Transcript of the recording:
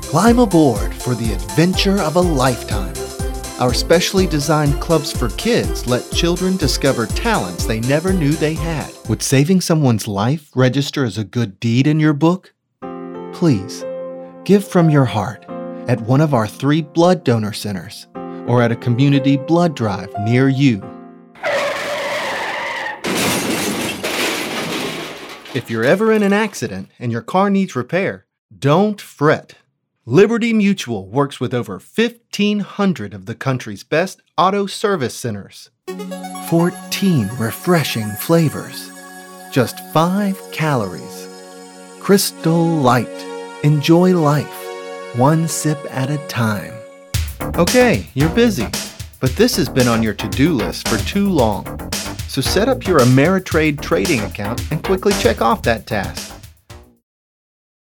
Climb aboard for the adventure of a lifetime. Our specially designed clubs for kids let children discover talents they never knew they had. Would saving someone's life register as a good deed in your book? Please, give from your heart at one of our 3 blood donor centers or at a community blood drive near you. If you're ever in an accident and your car needs repair, don't fret. Liberty Mutual works with over 1,500 of the country's best auto service centers. 14 refreshing flavors. Just 5 calories. Crystal Light. Enjoy life, one sip at a time. Okay, you're busy, but this has been on your to-do list for too long. So set up your Ameritrade trading account and quickly check off that task.